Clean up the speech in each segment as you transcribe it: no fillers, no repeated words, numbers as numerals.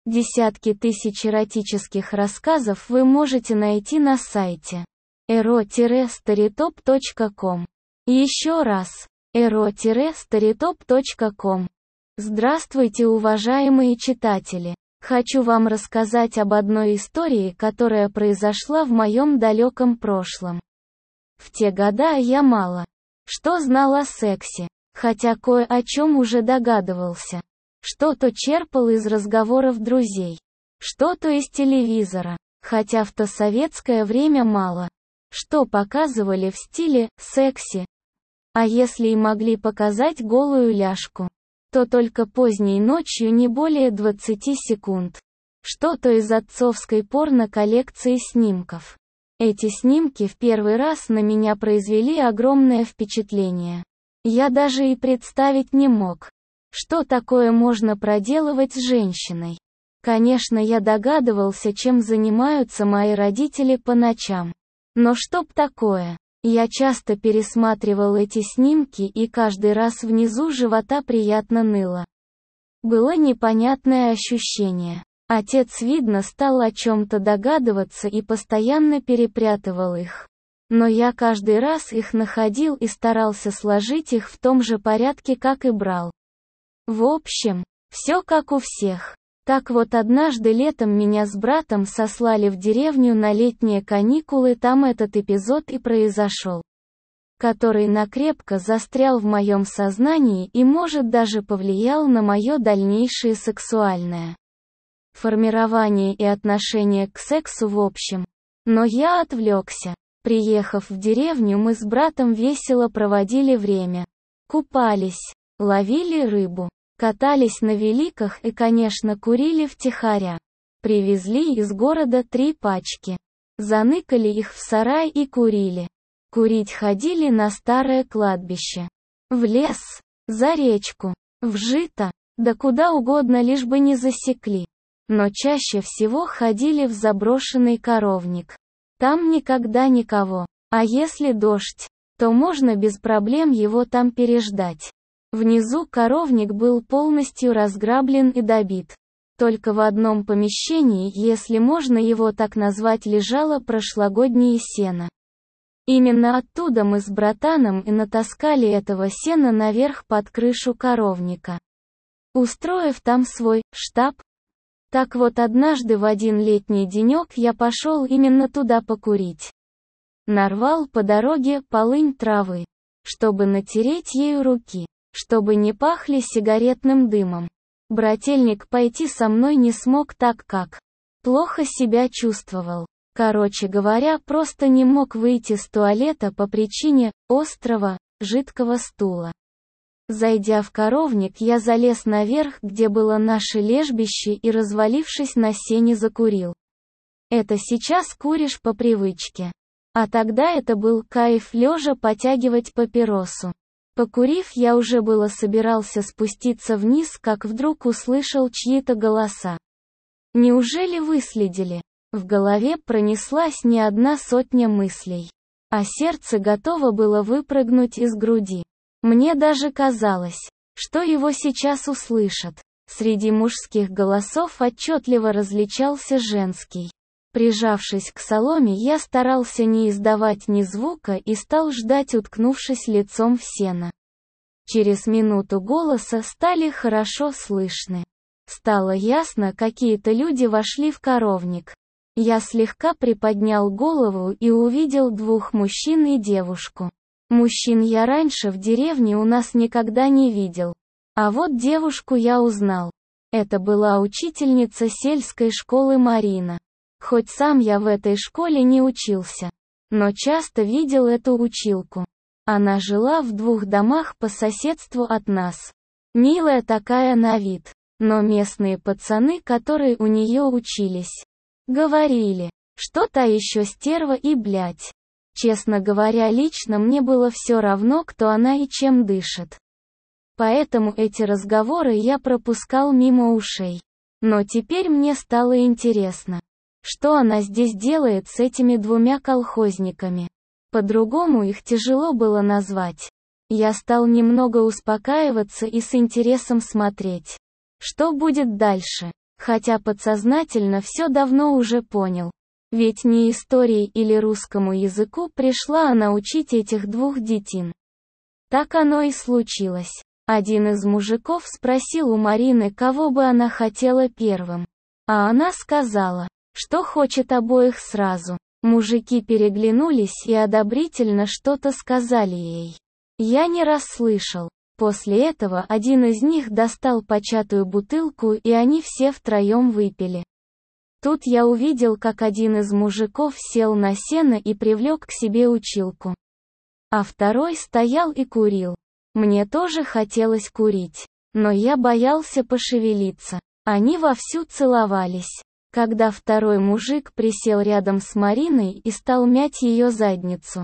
Десятки тысяч эротических рассказов вы можете найти на сайте ero-storytop.com. Еще раз, ero-storytop.com. Здравствуйте, уважаемые читатели! Хочу вам рассказать об одной истории, которая произошла в моем далеком прошлом. В те года я мало что знал о сексе, хотя кое о чем уже догадывался. Что-то черпал из разговоров друзей, что-то из телевизора, хотя в то советское время мало что показывали в стиле «секси». А если и могли показать голую ляжку, то только поздней ночью не более 20 секунд. Что-то из отцовской порно-коллекции снимков. Эти снимки в первый раз на меня произвели огромное впечатление. Я даже и представить не мог, что такое можно проделывать с женщиной. Конечно, я догадывался, чем занимаются мои родители по ночам. Но чтоб такое, я часто пересматривал эти снимки, и каждый раз внизу живота приятно ныло. Было непонятное ощущение. Отец, видно, стал о чем-то догадываться и постоянно перепрятывал их. Но я каждый раз их находил и старался сложить их в том же порядке, как и брал. В общем, все как у всех. Так вот, однажды летом меня с братом сослали в деревню на летние каникулы, там этот эпизод и произошел, который накрепко застрял в моем сознании и, может, даже повлиял на мое дальнейшее сексуальное формирование и отношение к сексу в общем. Но я отвлекся. Приехав в деревню, мы с братом весело проводили время. Купались, ловили рыбу, катались на великах и, конечно, курили втихаря. Привезли из города 3 пачки. Заныкали их в сарай и курили. Курить ходили на старое кладбище. В лес, за речку, в жито, да куда угодно, лишь бы не засекли. Но чаще всего ходили в заброшенный коровник. Там никогда никого. А если дождь, то можно без проблем его там переждать. Внизу коровник был полностью разграблен и добит. Только в одном помещении, если можно его так назвать, лежало прошлогоднее сено. Именно оттуда мы с братаном и натаскали этого сена наверх под крышу коровника, устроив там свой штаб. Так вот, однажды в один летний денек я пошел именно туда покурить. Нарвал по дороге полынь травы, чтобы натереть ею руки, чтобы не пахли сигаретным дымом. Брательник пойти со мной не смог, так как плохо себя чувствовал. Короче говоря, просто не мог выйти с туалета по причине острого, жидкого стула. Зайдя в коровник, я залез наверх, где было наше лежбище, и, развалившись на сене, закурил. Это сейчас куришь по привычке. А тогда это был кайф лежа потягивать папиросу. Покурив, я уже было собирался спуститься вниз, как вдруг услышал чьи-то голоса. Неужели выследили? В голове пронеслась не одна сотня мыслей. А сердце готово было выпрыгнуть из груди. Мне даже казалось, что его сейчас услышат. Среди мужских голосов отчетливо различался женский. Прижавшись к соломе, я старался не издавать ни звука и стал ждать, уткнувшись лицом в сено. Через минуту голоса стали хорошо слышны. Стало ясно, какие-то люди вошли в коровник. Я слегка приподнял голову и увидел 2 мужчин и девушку. Мужчин я раньше в деревне у нас никогда не видел. А вот девушку я узнал. Это была учительница сельской школы Марина. Хоть сам я в этой школе не учился, но часто видел эту училку. Она жила в 2 домах по соседству от нас. Милая такая на вид, но местные пацаны, которые у нее учились, говорили, что та еще стерва и блядь. Честно говоря, лично мне было все равно, кто она и чем дышит. Поэтому эти разговоры я пропускал мимо ушей. Но теперь мне стало интересно, что она здесь делает с этими 2 колхозниками. По-другому их тяжело было назвать. Я стал немного успокаиваться и с интересом смотреть, что будет дальше. Хотя подсознательно все давно уже понял. Ведь не истории или русскому языку пришла она учить этих двух детин. Так оно и случилось. Один из мужиков спросил у Марины, кого бы она хотела первым. А она сказала, что хочет обоих сразу. Мужики переглянулись и одобрительно что-то сказали ей. Я не расслышал. После этого один из них достал початую бутылку, и они все втроем выпили. Тут я увидел, как один из мужиков сел на сено и привлек к себе училку. А второй стоял и курил. Мне тоже хотелось курить. Но я боялся пошевелиться. Они вовсю целовались. Когда второй мужик присел рядом с Мариной и стал мять ее задницу,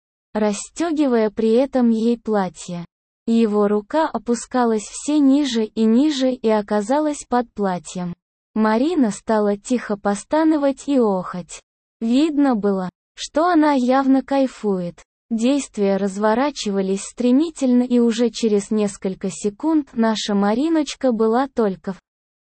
расстегивая при этом ей платье. Его рука опускалась все ниже и оказалась под платьем. Марина стала тихо постановать и охать. Видно было, что она явно кайфует. Действия разворачивались стремительно, и уже через несколько секунд наша Мариночка была только в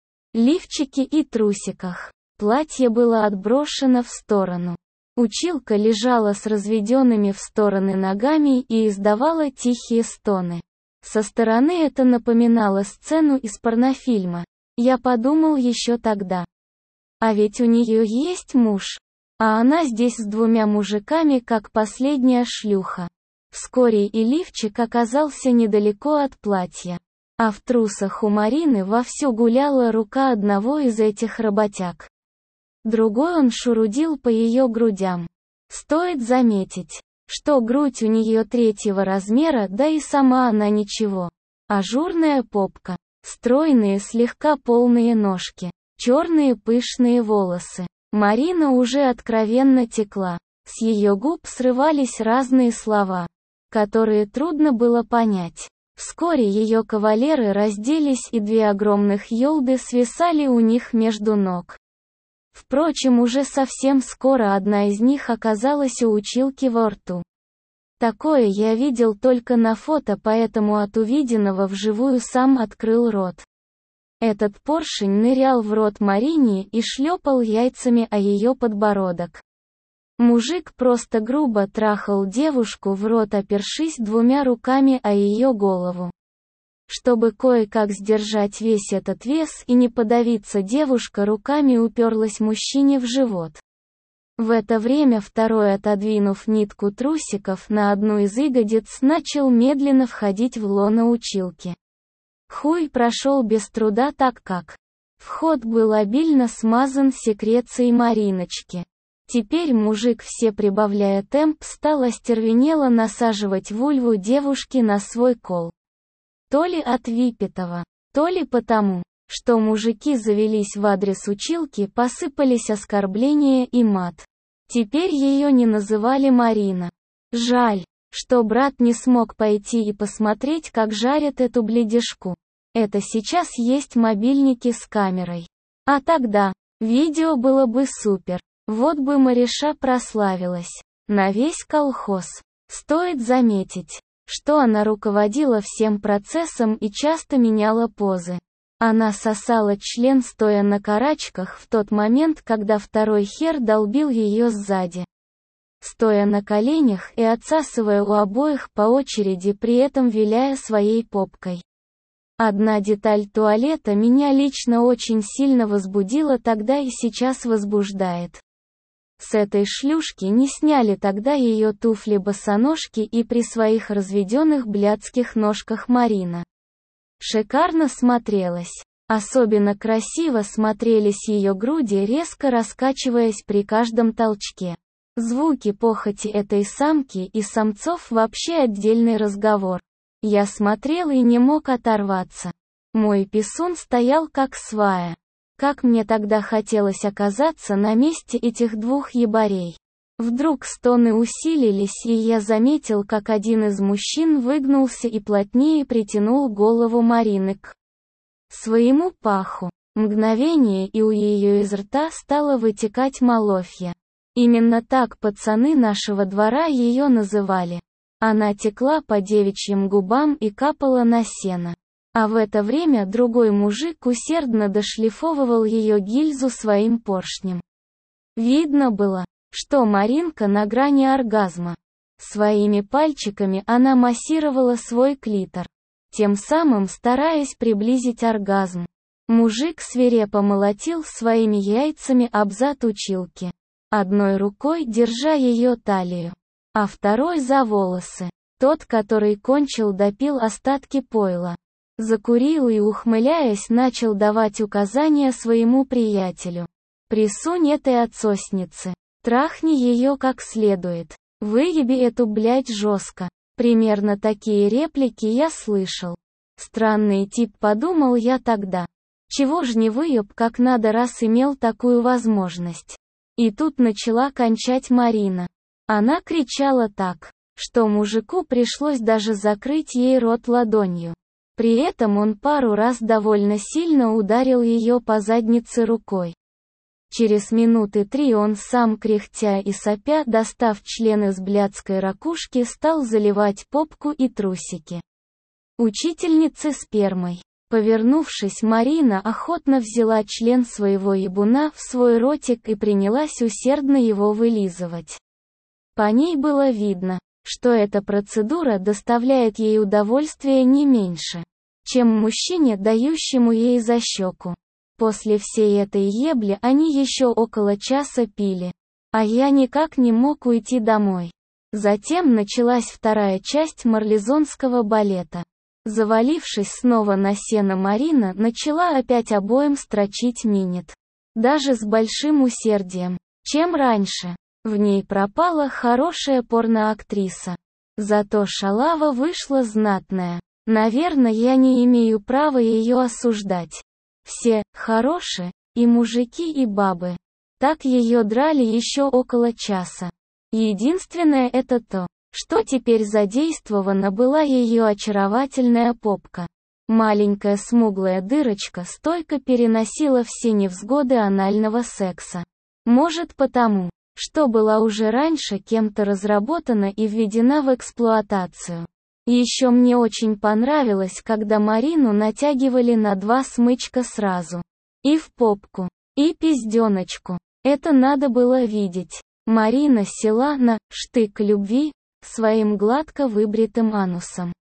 лифчике и трусиках. Платье было отброшено в сторону. Училка лежала с разведенными в стороны ногами и издавала тихие стоны. Со стороны это напоминало сцену из порнофильма. Я подумал еще тогда. А ведь у нее есть муж. А она здесь с двумя мужиками, как последняя шлюха. Вскоре и лифчик оказался недалеко от платья. А в трусах у Марины вовсю гуляла рука одного из этих работяг. Другой он шурудил по ее грудям. Стоит заметить, что грудь у нее третьего размера, да и сама она ничего. Ажурная попка, стройные слегка полные ножки, черные пышные волосы. Марина уже откровенно текла. С ее губ срывались разные слова, которые трудно было понять. Вскоре ее кавалеры разделись, и две огромных ёлды свисали у них между ног. Впрочем, уже совсем скоро одна из них оказалась у училки во рту. Такое я видел только на фото, поэтому от увиденного вживую сам открыл рот. Этот поршень нырял в рот Марине и шлепал яйцами о ее подбородок. Мужик просто грубо трахал девушку в рот, опершись двумя руками о ее голову. Чтобы кое-как сдержать весь этот вес и не подавиться, девушка руками уперлась мужчине в живот. В это время второй, отодвинув нитку трусиков на одну из ягодиц, начал медленно входить в лоно училки. Хуй прошел без труда, так как вход был обильно смазан секрецией Мариночки. Теперь мужик, все прибавляя темп, стал остервенело насаживать вульву девушки на свой кол. То ли от выпитого, то ли потому, что мужики завелись в адрес училки, посыпались оскорбления и мат. Теперь ее не называли Марина. Жаль, что брат не смог пойти и посмотреть, как жарят эту бледишку. Это сейчас есть мобильники с камерой. А тогда видео было бы супер. Вот бы Мариша прославилась на весь колхоз. Стоит заметить, что она руководила всем процессом и часто меняла позы. Она сосала член, стоя на карачках, в тот момент, когда второй хер долбил ее сзади. Стоя на коленях и отсасывая у обоих по очереди, при этом виляя своей попкой. Одна деталь туалета меня лично очень сильно возбудила тогда и сейчас возбуждает. С этой шлюшки не сняли тогда ее туфли-босоножки, и при своих разведенных блядских ножках Марина шикарно смотрелась. Особенно красиво смотрелись ее груди, резко раскачиваясь при каждом толчке. Звуки похоти этой самки и самцов вообще отдельный разговор. Я смотрел и не мог оторваться. Мой писун стоял как свая. Как мне тогда хотелось оказаться на месте этих двух ебарей. Вдруг стоны усилились, и я заметил, как один из мужчин выгнулся и плотнее притянул голову Марины к своему паху. Мгновение, и у ее из рта стало вытекать малофья. Именно так пацаны нашего двора ее называли. Она текла по девичьим губам и капала на сено. А в это время другой мужик усердно дошлифовывал ее гильзу своим поршнем. Видно было, что Маринка на грани оргазма. Своими пальчиками она массировала свой клитор, тем самым стараясь приблизить оргазм. Мужик свирепо молотил своими яйцами об зад училки, одной рукой держа ее талию, а второй за волосы. Тот, который кончил, допил остатки пойла, закурил и, ухмыляясь, начал давать указания своему приятелю. «Присунь этой отсоснице, трахни ее как следует, выеби эту блядь жестко». Примерно такие реплики я слышал. Странный тип, подумал я тогда. Чего ж не выеб как надо, раз имел такую возможность. И тут начала кончать Марина. Она кричала так, что мужику пришлось даже закрыть ей рот ладонью. При этом он пару раз довольно сильно ударил ее по заднице рукой. Через минуты 3 он сам, кряхтя и сопя, достав член из блядской ракушки, стал заливать попку и трусики учительницы спермой. Повернувшись, Марина охотно взяла член своего ебуна в свой ротик и принялась усердно его вылизывать. По ней было видно, что эта процедура доставляет ей удовольствие не меньше, чем мужчине, дающему ей за щеку. После всей этой ебли они еще около часа пили, а я никак не мог уйти домой. Затем началась вторая часть марлезонского балета. Завалившись снова на сено, Марина начала опять обоим строчить минет. Даже с большим усердием, чем раньше. В ней пропала хорошая порноактриса. Зато шалава вышла знатная. Наверное, я не имею права ее осуждать. Все хорошие, и мужики, и бабы. Так ее драли еще около часа. Единственное это то, что теперь задействована была ее очаровательная попка. Маленькая смуглая дырочка стойко переносила все невзгоды анального секса. Может потому, что была уже раньше кем-то разработана и введена в эксплуатацию. Еще мне очень понравилось, когда Марину натягивали на 2 смычка сразу. И в попку, и пизденочку. Это надо было видеть. Марина села на штык любви своим гладко выбритым анусом.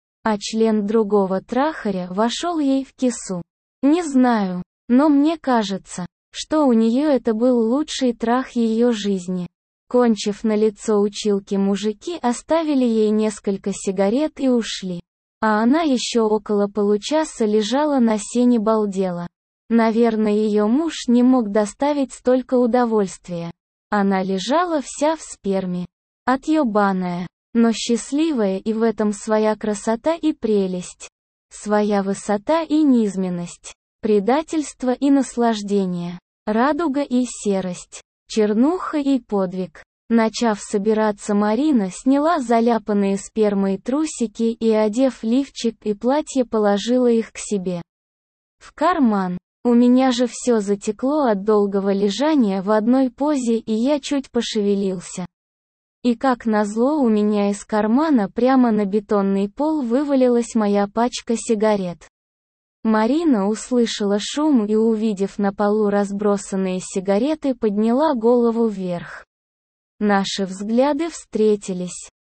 А член другого трахаря вошел ей в кису. Не знаю, но мне кажется, что у нее это был лучший трах ее жизни. Кончив на лицо училки, мужики оставили ей несколько сигарет и ушли. А она еще около получаса лежала на сене, балдела. Наверное, ее муж не мог доставить столько удовольствия. Она лежала вся в сперме. Отъебаная, но счастливая, и в этом своя красота и прелесть. Своя высота и низменность. Предательство и наслаждение. Радуга и серость. Чернуха и подвиг. Начав собираться, Марина сняла заляпанные спермой трусики и, одев лифчик и платье, положила их к себе в карман. У меня же все затекло от долгого лежания в одной позе, и я чуть пошевелился. И как назло, у меня из кармана прямо на бетонный пол вывалилась моя пачка сигарет. Марина услышала шум и, увидев на полу разбросанные сигареты, подняла голову вверх. Наши взгляды встретились.